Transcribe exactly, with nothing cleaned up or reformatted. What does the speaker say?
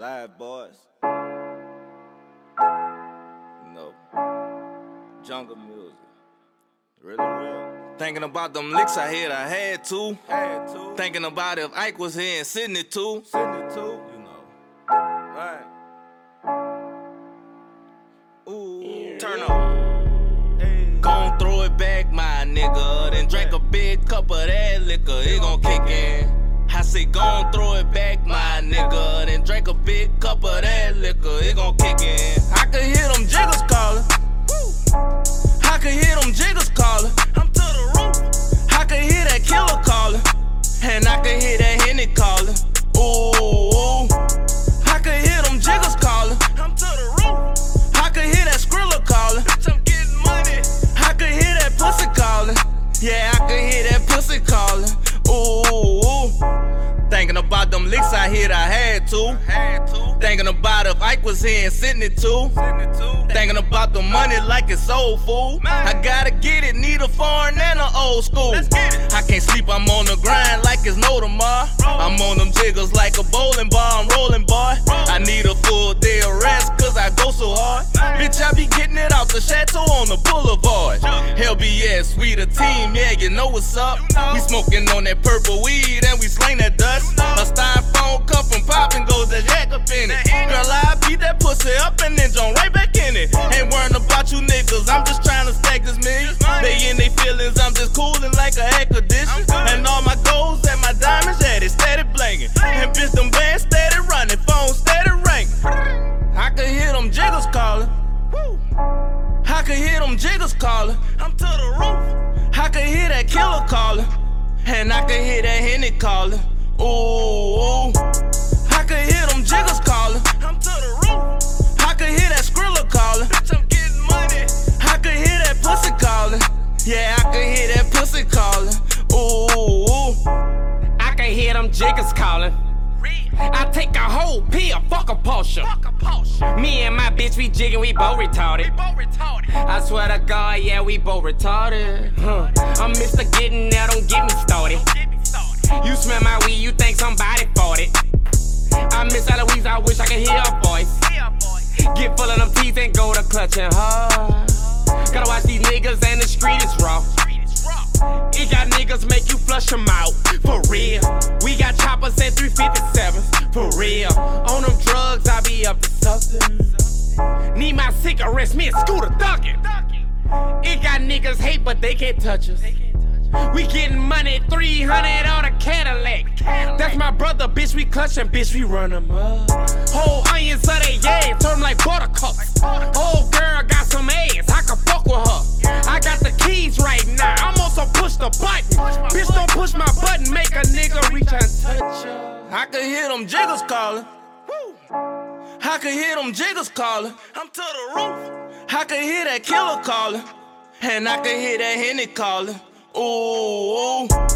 Live boys. No. Jungle music. Really real. Thinking about them licks I hit, I had to. Had to. Thinking about if Ike was here and sitting it too. Sitting it too. You know. Right. Ooh. Turn up. Hey. Gon' throw it back, my nigga. Then drink a big cup of that liquor. It gon' kick in. I say gon' throw it back, my nigga. Then drink a big cup of that liquor. It gon' kick in. I can hear them jiggers calling. I can hear them jiggers calling. I'm to the roof. I can hear that killer calling. And I can hear that Henny calling. Ooh, I can hear them jiggers calling. I'm to the roof. I can hear that Skrilla calling. Bitch, I'm getting money. I can hear that pussy calling. Yeah, I can hear that pussy calling. Ooh, thinking about them licks I hit, I had to. Had to. Thinking about if Ike was here and sitting it too. Thinking about the money like it's soul food. Man. I gotta get it, need a foreign and an old school. I can't sleep, I'm on the grind like it's no tomorrow. I'm on them jiggers like a bowling ball, I'm rolling, boy. I need a full day of rest cause I go so hard. Bitch, I be getting it out the chateau on the boulevard. Hell B S, we the team, yeah, you know what's up. We smoking on that purple weed and we slang that dust. A styrofoam cup from poppin' goes that jack up in it. Girl, I beat that pussy up and then jump right back in it. Ain't worrying about you niggas, I'm just trying to stack this million. They in they feelings, I'm just coolin' like a air condition. And all my goals and my diamonds, yeah, they steady blanking. And bitch, them bands steady running, phone steady ringing. I can hear them jiggers calling. I can hear them jiggers calling. I'm to the roof. I can hear that killer calling. And I can hear that Henny calling. Ooh, I can hear them jiggers calling. I'm to the roof. I can hear that Skrilla calling. Bitch, I'm getting money. I can hear that pussy calling. Yeah, I can hear that pussy calling. Ooh, I can hear them jiggers calling. I take a whole pill, fuck a Porsche. Me and my bitch, we jiggin', we both retarded. I swear to God, yeah, we both retarded. Huh. I'm Mister Getting there, don't get me started. You smell my weed, you think somebody bought it. I miss Eloise, I wish I could hear her voice. Get full of them teeth and go to clutching hard. Gotta watch these niggas and the street is raw. It got niggas make you flush them out, for real. We got choppers and three fifty-sevens, for real. On them drugs, I be up to something. Need my cigarettes, me and Scooter ducking. It got niggas hate, but they can't touch us. We getting money, three hundred on a Cadillac. That's my brother, bitch, we clutchin', bitch, we run them up. Whole onions of they yeah, turn like buttercups. Old girl got some ass, I can fuck with her. I got the keys right now, I'm on some push the button. Bitch, don't push my button, make a nigga reach and touch her. I can hear them jiggers calling. I can hear them jiggers calling. I'm to the roof. I can hear that killer calling. And I can hear that Henny calling. Ooh,